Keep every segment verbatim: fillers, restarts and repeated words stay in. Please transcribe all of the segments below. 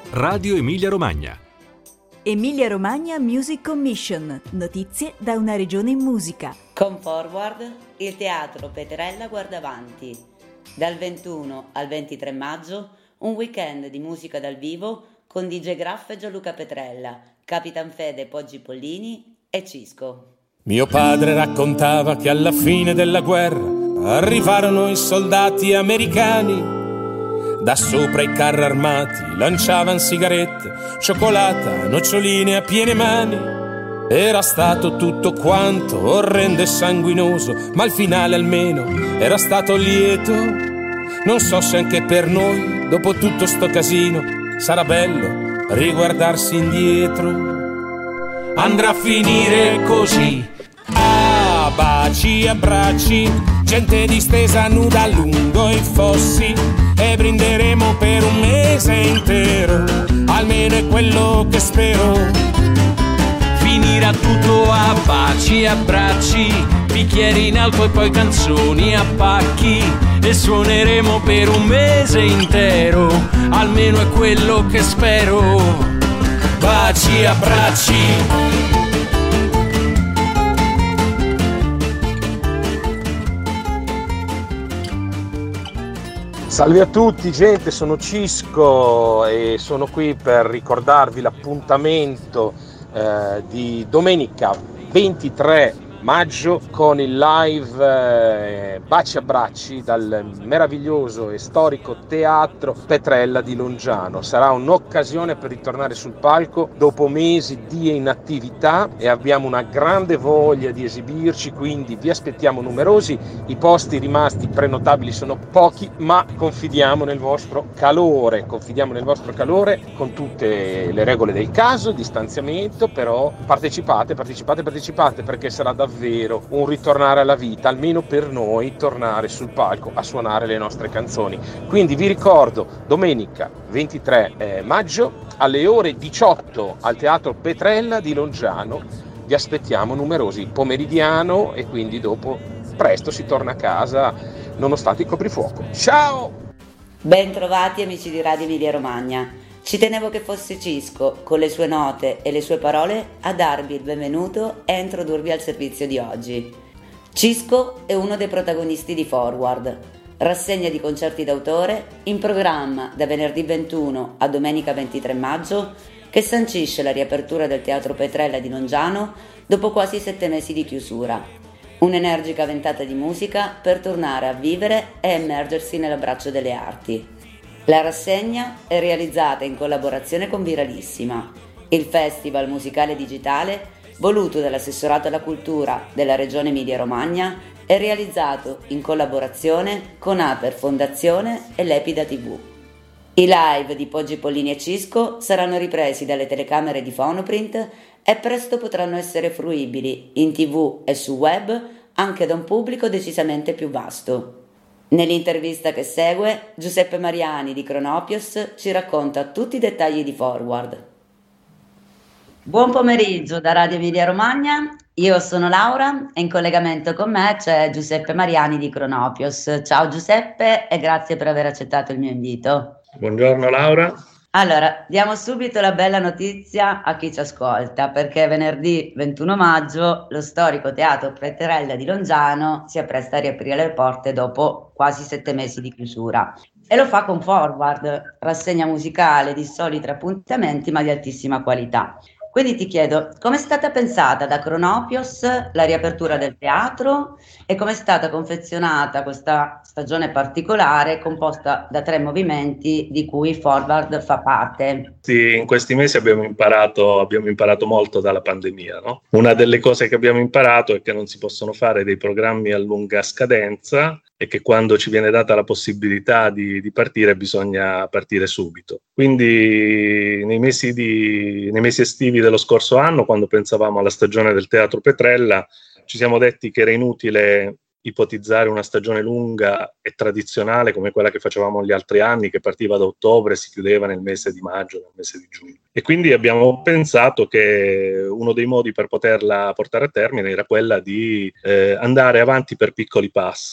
Radio Emilia Romagna. Emilia Romagna Music Commission. Notizie da una regione in musica. Con Forward, il Teatro Petrella guarda avanti. Dal ventuno al ventitré maggio, un weekend di musica dal vivo con D J Graff e Gianluca Petrella, Capitan Fede Poggi Pollini e Cisco. Mio padre raccontava che alla fine della guerra arrivarono i soldati americani. Da sopra i carri armati lanciavano sigarette, cioccolata, noccioline a piene mani. Era stato tutto quanto orrendo e sanguinoso, ma il finale almeno era stato lieto. Non so se anche per noi, dopo tutto sto casino, sarà bello riguardarsi indietro. Andrà a finire così, a baci, abbracci, gente distesa nuda lungo i fossi, e brinderemo per un mese intero, almeno è quello che spero. Finirà tutto a baci, abbracci, bicchieri in alto e poi canzoni a pacchi, e suoneremo per un mese intero, almeno è quello che spero. Baci, abbracci. Salve a tutti gente, sono Cisco e sono qui per ricordarvi l'appuntamento eh, di domenica ventitré maggio con il live eh, Baci Abbracci dal meraviglioso e storico Teatro Petrella di Longiano. Sarà un'occasione per ritornare sul palco dopo mesi di inattività e abbiamo una grande voglia di esibirci, quindi vi aspettiamo numerosi. I posti rimasti prenotabili sono pochi, ma confidiamo nel vostro calore, confidiamo nel vostro calore con tutte le regole del caso, distanziamento, però partecipate, partecipate, partecipate perché sarà davvero davvero un ritornare alla vita, almeno per noi, tornare sul palco a suonare le nostre canzoni. Quindi vi ricordo, domenica ventitré maggio alle ore diciotto al Teatro Petrella di Longiano, vi aspettiamo numerosi, pomeridiano, e quindi dopo presto si torna a casa nonostante il coprifuoco. Ciao! Ben trovati amici di Radio Emilia Romagna. Ci tenevo che fosse Cisco, con le sue note e le sue parole, a darvi il benvenuto e a introdurvi al servizio di oggi. Cisco è uno dei protagonisti di Forward, rassegna di concerti d'autore in programma da venerdì ventuno a domenica ventitré maggio, che sancisce la riapertura del Teatro Petrella di Longiano dopo quasi sette mesi di chiusura. Un'energica ventata di musica per tornare a vivere e immergersi nell'abbraccio delle arti. La rassegna è realizzata in collaborazione con Viralissima, il festival musicale digitale voluto dall'Assessorato alla Cultura della Regione Emilia Romagna e realizzato in collaborazione con Aper Fondazione e Lepida tivù. I live di Poggi Pollini e Cisco saranno ripresi dalle telecamere di Phonoprint e presto potranno essere fruibili in tivù e su web anche da un pubblico decisamente più vasto. Nell'intervista che segue, Giuseppe Mariani di Cronopios ci racconta tutti i dettagli di Forward. Buon pomeriggio da Radio Emilia Romagna, io sono Laura e in collegamento con me c'è Giuseppe Mariani di Cronopios. Ciao Giuseppe e grazie per aver accettato il mio invito. Buongiorno Laura. Allora, diamo subito la bella notizia a chi ci ascolta, perché venerdì ventuno maggio lo storico Teatro Petrella di Longiano si appresta a riaprire le porte dopo quasi sette mesi di chiusura. E lo fa con Forward, rassegna musicale di soliti appuntamenti ma di altissima qualità. Quindi ti chiedo, come è stata pensata da Cronopios la riapertura del teatro e come è stata confezionata questa stagione particolare composta da tre movimenti di cui Forward fa parte? Sì, in questi mesi abbiamo imparato, abbiamo imparato molto dalla pandemia, no? Una delle cose che abbiamo imparato è che non si possono fare dei programmi a lunga scadenza e che quando ci viene data la possibilità di, di partire bisogna partire subito. Quindi nei mesi, di, nei mesi estivi dello scorso anno, quando pensavamo alla stagione del Teatro Petrella, ci siamo detti che era inutile ipotizzare una stagione lunga e tradizionale come quella che facevamo gli altri anni, che partiva da ottobre e si chiudeva nel mese di maggio, nel mese di giugno. E quindi abbiamo pensato che uno dei modi per poterla portare a termine era quella di eh, andare avanti per piccoli passi,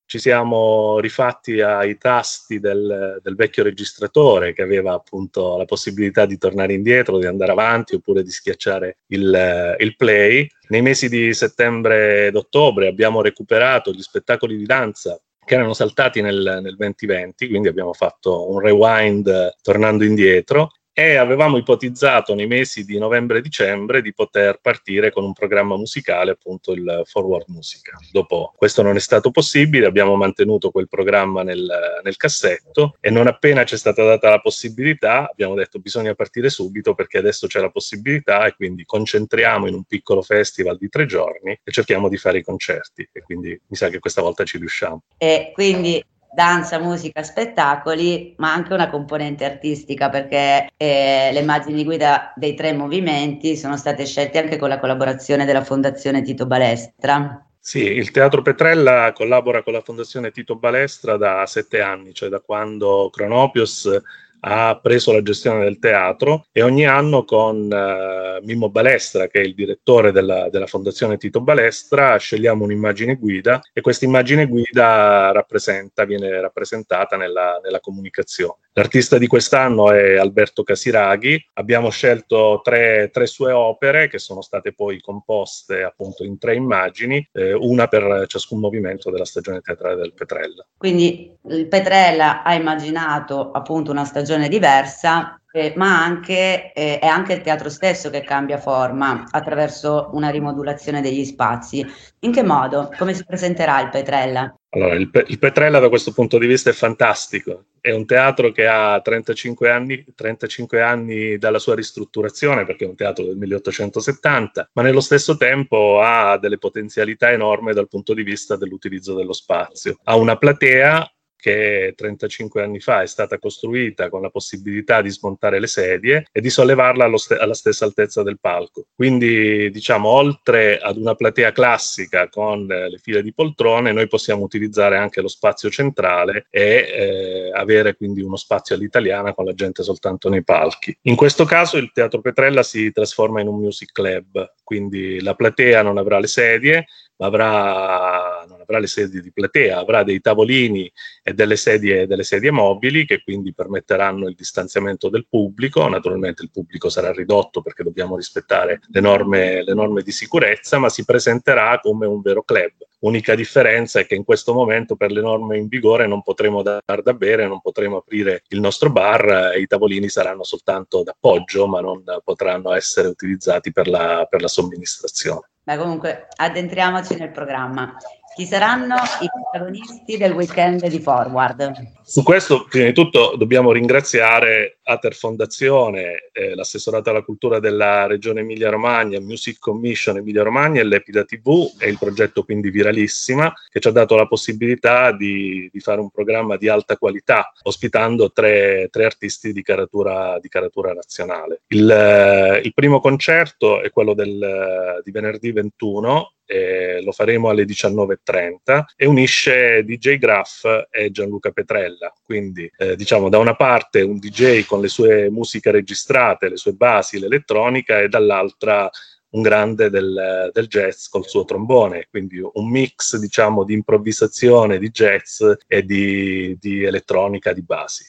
ci siamo rifatti ai tasti del, del vecchio registratore, che aveva appunto la possibilità di tornare indietro, di andare avanti oppure di schiacciare il, il play. Nei mesi di settembre ed ottobre abbiamo recuperato gli spettacoli di danza che erano saltati nel, nel duemilaventi, quindi abbiamo fatto un rewind tornando indietro, e avevamo ipotizzato nei mesi di novembre e dicembre di poter partire con un programma musicale, appunto il Forward Musica. Dopo questo non è stato possibile, abbiamo mantenuto quel programma nel, nel cassetto, e non appena ci è stata data la possibilità abbiamo detto bisogna partire subito, perché adesso c'è la possibilità, e quindi concentriamo in un piccolo festival di tre giorni e cerchiamo di fare i concerti, e quindi mi sa che questa volta ci riusciamo. E quindi danza, musica, spettacoli, ma anche una componente artistica, perché eh, le immagini guida dei tre movimenti sono state scelte anche con la collaborazione della Fondazione Tito Balestra. Sì, il Teatro Petrella collabora con la Fondazione Tito Balestra da sette anni, cioè da quando Cronopios ha preso la gestione del teatro, e ogni anno con uh, Mimmo Balestra, che è il direttore della, della Fondazione Tito Balestra, scegliamo un'immagine guida, e questa immagine guida rappresenta, viene rappresentata nella, nella comunicazione. L'artista di quest'anno è Alberto Casiraghi. Abbiamo scelto tre, tre sue opere che sono state poi composte appunto in tre immagini, eh, una per ciascun movimento della stagione teatrale del Petrella. Quindi il Petrella ha immaginato appunto una stagione diversa, eh, ma anche, eh, è anche il teatro stesso che cambia forma attraverso una rimodulazione degli spazi. In che modo? Come si presenterà il Petrella? Allora, il, Pe- il Petrella da questo punto di vista è fantastico. È un teatro che ha trentacinque anni, trentacinque anni dalla sua ristrutturazione, perché è un teatro del milleottocentosettanta, ma nello stesso tempo ha delle potenzialità enormi dal punto di vista dell'utilizzo dello spazio. Ha una platea che trentacinque anni fa è stata costruita con la possibilità di smontare le sedie e di sollevarla allo st- alla stessa altezza del palco. Quindi, diciamo, oltre ad una platea classica con eh, le file di poltrone, noi possiamo utilizzare anche lo spazio centrale e eh, avere quindi uno spazio all'italiana con la gente soltanto nei palchi. In questo caso il Teatro Petrella si trasforma in un music club, quindi la platea non avrà le sedie, ma avrà, non avrà le sedie di platea, avrà dei tavolini e delle sedie, delle sedie mobili che quindi permetteranno il distanziamento del pubblico. Naturalmente il pubblico sarà ridotto perché dobbiamo rispettare le norme, le norme di sicurezza, ma si presenterà come un vero club. Unica differenza è che in questo momento per le norme in vigore non potremo dar da bere, non potremo aprire il nostro bar, e i tavolini saranno soltanto d'appoggio, ma non potranno essere utilizzati per la, per la somministrazione. Beh, comunque addentriamoci nel programma. Chi saranno i protagonisti del weekend di Forward? Su questo, prima di tutto, dobbiamo ringraziare Ater Fondazione, eh, l'Assessorato alla Cultura della Regione Emilia-Romagna, Music Commission Emilia-Romagna e l'Epida tivù, e il progetto quindi Viralissima, che ci ha dato la possibilità di, di fare un programma di alta qualità, ospitando tre, tre artisti di caratura, di caratura nazionale. Il, eh, il primo concerto è quello del, di venerdì ventuno, Eh, lo faremo alle diciannove e trenta, e unisce D J Graff e Gianluca Petrella. Quindi eh, diciamo da una parte un D J con le sue musiche registrate, le sue basi, l'elettronica, e dall'altra un grande del, del jazz col suo trombone, quindi un mix diciamo di improvvisazione, di jazz e di, di elettronica, di basi.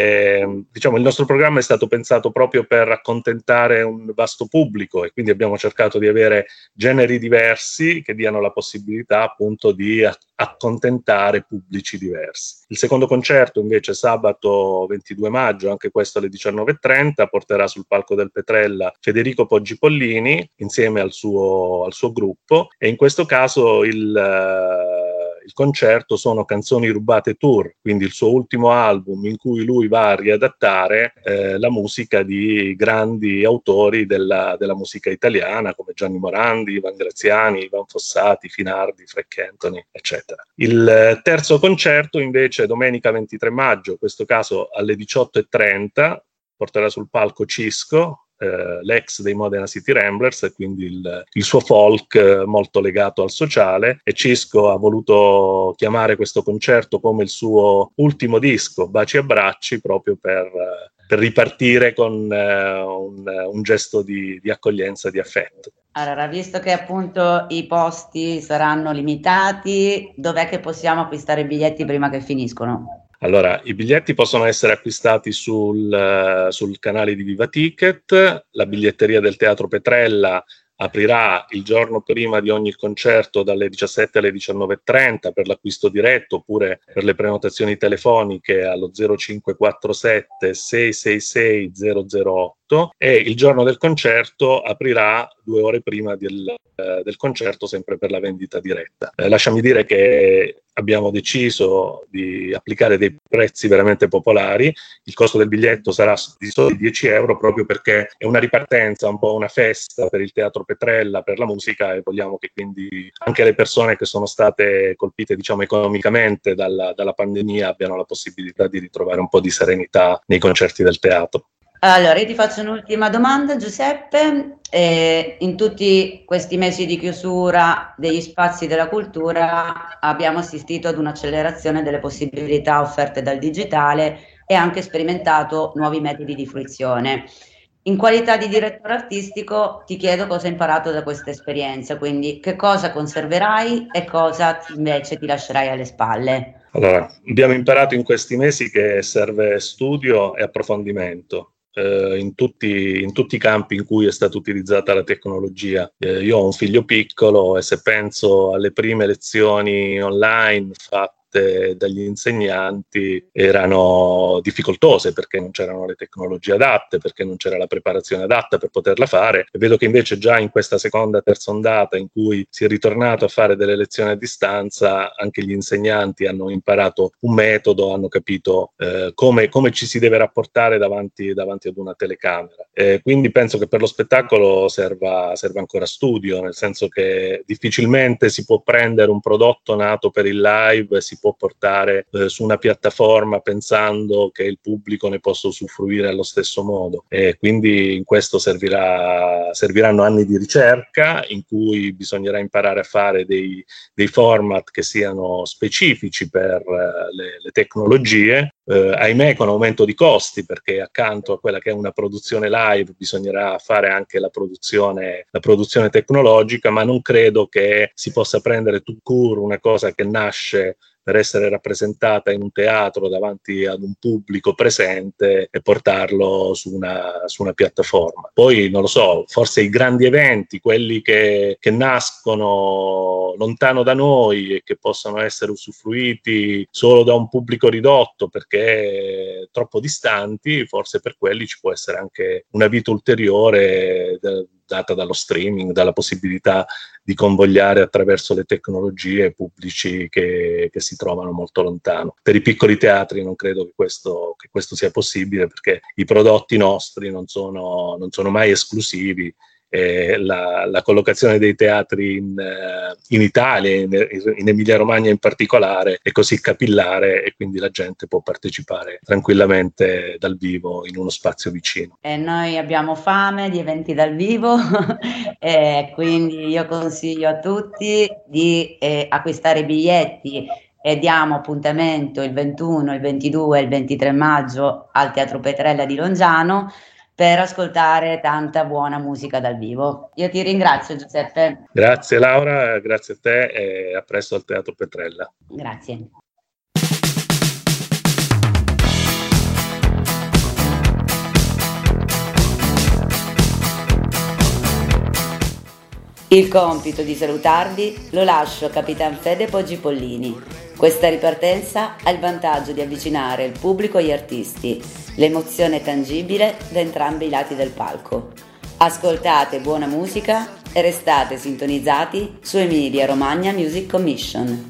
E, diciamo, il nostro programma è stato pensato proprio per accontentare un vasto pubblico, e quindi abbiamo cercato di avere generi diversi che diano la possibilità appunto di accontentare pubblici diversi. Il secondo concerto invece sabato ventidue maggio, anche questo alle diciannove e trenta, porterà sul palco del Petrella Federico Poggi Pollini insieme al suo, al suo gruppo, e in questo caso il, uh, il concerto sono Canzoni rubate tour, quindi il suo ultimo album in cui lui va a riadattare eh, la musica di grandi autori della, della musica italiana come Gianni Morandi, Ivan Graziani, Ivan Fossati, Finardi, Frank Anthony, eccetera. Il terzo concerto invece domenica ventitré maggio, in questo caso alle diciotto e trenta, porterà sul palco Cisco, eh, l'ex dei Modena City Ramblers, e quindi il, il suo folk eh, molto legato al sociale, e Cisco ha voluto chiamare questo concerto come il suo ultimo disco, Baci e Abbracci, proprio per, eh, per ripartire con eh, un, un gesto di, di accoglienza, di affetto. Allora, visto che appunto i posti saranno limitati, dov'è che possiamo acquistare i biglietti prima che finiscono? Allora, i biglietti possono essere acquistati sul, sul canale di Viva Ticket. La biglietteria del Teatro Petrella aprirà il giorno prima di ogni concerto dalle diciassette alle diciannove e trenta per l'acquisto diretto, oppure per le prenotazioni telefoniche allo zero cinque quattro sette sei sei sei zero zero otto, e il giorno del concerto aprirà due ore prima del, eh, del concerto, sempre per la vendita diretta. Eh, lasciami dire che abbiamo deciso di applicare dei prezzi veramente popolari. Il costo del biglietto sarà di soli dieci euro, proprio perché è una ripartenza, un po' una festa per il Teatro Petrella, per la musica, e vogliamo che quindi anche le persone che sono state colpite, diciamo, economicamente dalla, dalla pandemia abbiano la possibilità di ritrovare un po' di serenità nei concerti del teatro. Allora, io ti faccio un'ultima domanda, Giuseppe. Eh, in tutti questi mesi di chiusura degli spazi della cultura abbiamo assistito ad un'accelerazione delle possibilità offerte dal digitale e anche sperimentato nuovi metodi di fruizione. In qualità di direttore artistico ti chiedo cosa hai imparato da questa esperienza, quindi che cosa conserverai e cosa invece ti lascerai alle spalle. Allora, abbiamo imparato in questi mesi che serve studio e approfondimento. Eh, in, tutti, in tutti i campi in cui è stata utilizzata la tecnologia. Eh, io ho un figlio piccolo e se penso alle prime lezioni online fatte dagli insegnanti, erano difficoltose perché non c'erano le tecnologie adatte, perché non c'era la preparazione adatta per poterla fare, e vedo che invece già in questa seconda terza ondata in cui si è ritornato a fare delle lezioni a distanza, anche gli insegnanti hanno imparato un metodo, hanno capito eh, come, come ci si deve rapportare davanti, davanti ad una telecamera. Eh, quindi penso che per lo spettacolo serva, serva ancora studio, nel senso che difficilmente si può prendere un prodotto nato per il live e si può portare eh, su una piattaforma pensando che il pubblico ne possa usufruire allo stesso modo, e quindi in questo servirà, serviranno anni di ricerca in cui bisognerà imparare a fare dei, dei format che siano specifici per uh, le, le tecnologie, eh, ahimè con aumento di costi, perché accanto a quella che è una produzione live bisognerà fare anche la produzione, la produzione tecnologica, ma non credo che si possa prendere tout court una cosa che nasce per essere rappresentata in un teatro davanti ad un pubblico presente e portarlo su una, su una piattaforma. Poi non lo so, forse i grandi eventi, quelli che, che nascono lontano da noi e che possono essere usufruiti solo da un pubblico ridotto perché troppo distanti, forse per quelli ci può essere anche una vita ulteriore de- data dallo streaming, dalla possibilità di convogliare attraverso le tecnologie pubblici che, che si trovano molto lontano. Per i piccoli teatri non credo che questo, che questo sia possibile, perché i prodotti nostri non sono, non sono mai esclusivi. Eh, la, la collocazione dei teatri in, eh, in Italia, in, in Emilia Romagna in particolare, è così capillare e quindi la gente può partecipare tranquillamente dal vivo in uno spazio vicino. E noi abbiamo fame di eventi dal vivo e quindi io consiglio a tutti di eh, acquistare i biglietti e diamo appuntamento il ventuno, il ventidue e il ventitré maggio al Teatro Petrella di Longiano per ascoltare tanta buona musica dal vivo. Io ti ringrazio, Giuseppe. Grazie Laura, grazie a te e a presto al Teatro Petrella. Grazie. Il compito di salutarvi lo lascio a Capitan Fede Poggi Pollini. Questa ripartenza ha il vantaggio di avvicinare il pubblico agli artisti, l'emozione tangibile da entrambi i lati del palco. Ascoltate buona musica e restate sintonizzati su Emilia Romagna Music Commission.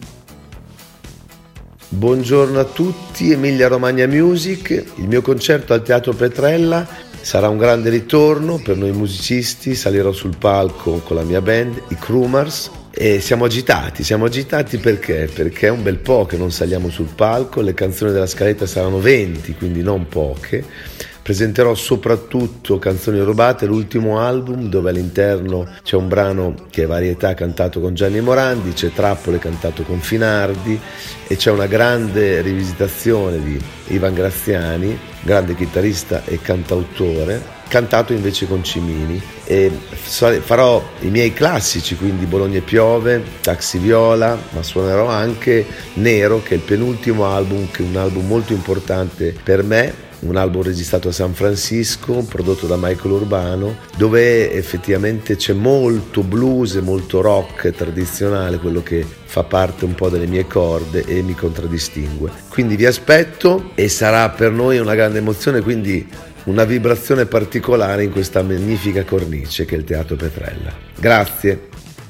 Buongiorno a tutti, Emilia Romagna Music. Il mio concerto al Teatro Petrella sarà un grande ritorno per noi musicisti. Salirò sul palco con la mia band, i Crumars, e siamo agitati, siamo agitati perché? Perché è un bel po' che non saliamo sul palco, le canzoni della scaletta saranno venti, quindi non poche. Presenterò soprattutto Canzoni rubate, l'ultimo album, dove all'interno c'è un brano che è varietà cantato con Gianni Morandi, c'è Trappole cantato con Finardi e c'è una grande rivisitazione di Ivan Graziani, grande chitarrista e cantautore, cantato invece con Cimini. E farò i miei classici, quindi Bologna piove, Taxi Viola, ma suonerò anche Nero, che è il penultimo album, che è un album molto importante per me, un album registrato a San Francisco, prodotto da Michael Urbano, dove effettivamente c'è molto blues e molto rock tradizionale, quello che fa parte un po' delle mie corde e mi contraddistingue. Quindi vi aspetto e sarà per noi una grande emozione, quindi una vibrazione particolare in questa magnifica cornice che è il Teatro Petrella. Grazie.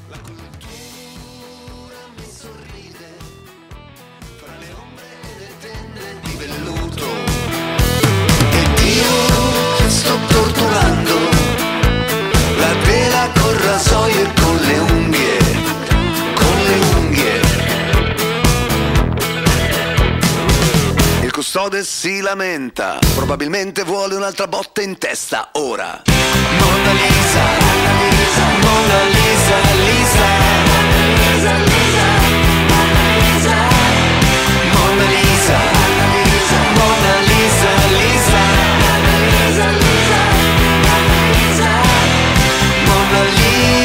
Custode si lamenta, probabilmente vuole un'altra botta in testa ora. Mona Lisa, Mona Lisa, Mona Lisa, Lisa, Lisa, Lisa, Mona Lisa, Mona Lisa, Mona Lisa, Lisa, Lisa, Lisa, Mona Lisa.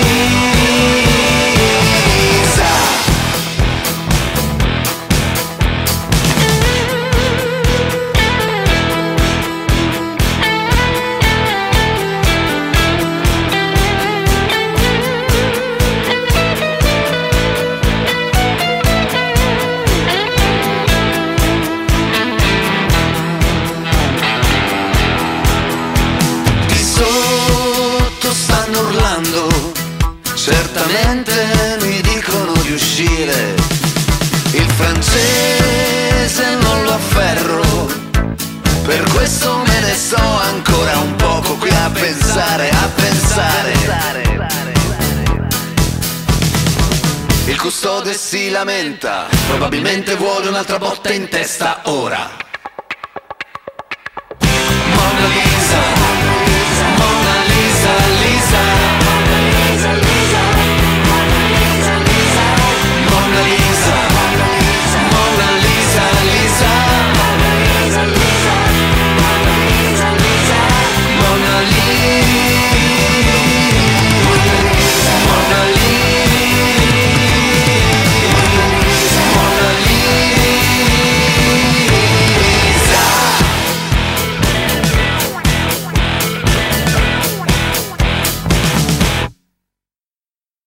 Certamente mi dicono di uscire, il francese non lo afferro, per questo me ne sto ancora un poco qui a pensare, a pensare. Il custode si lamenta, probabilmente vuole un'altra botta in testa ora.